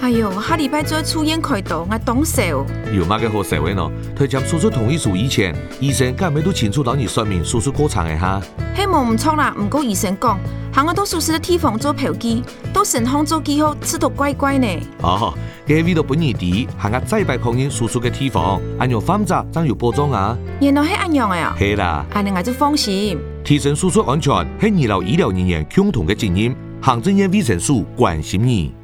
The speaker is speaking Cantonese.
哎呦，下礼拜再出院开刀，我懂笑。 有乜嘅好社會呢？推接手術同意書以前，醫生梗係咪都清楚同你說明手術過程嘅哈？ 希望唔錯啦，唔過醫生講，行我到手術嘅地方做嫖妓，到神康做記號，吃到乖乖呢。 哦，嘅為到本年底，行我再擺確認手術嘅地方，按樣方則真有保障啊。 原來係按樣嘅啊？ 係啦， 安尼我就放心。 提升手術安全係醫療人員共同嘅責任，行政院衛生署關心你。